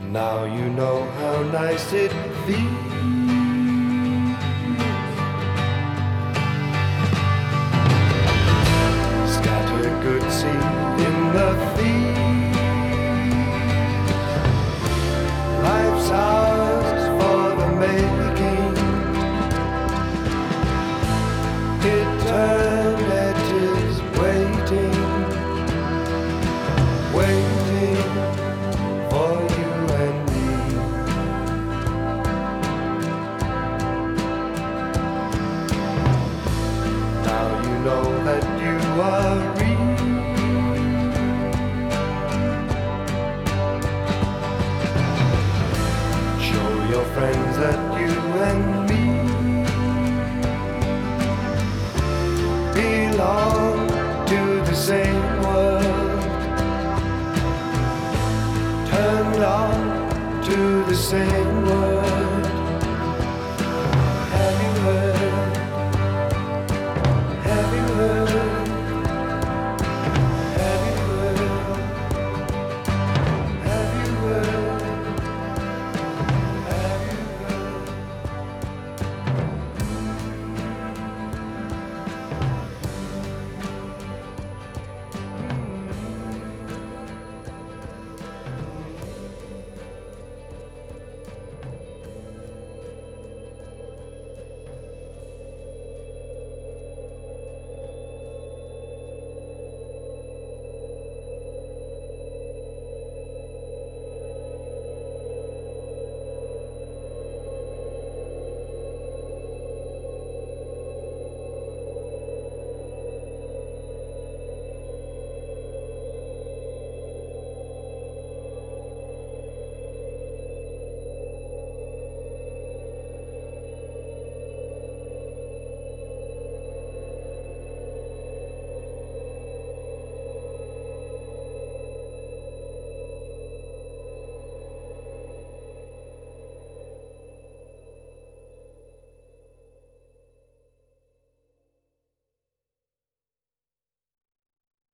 Now you know how nice it feels. Scatter good seed in the field. Life's ours for the making. Eternity's waiting, waiting for you and me. Now you know that you are real. Show your friends that you and me belong to the same world, turned on to the same world.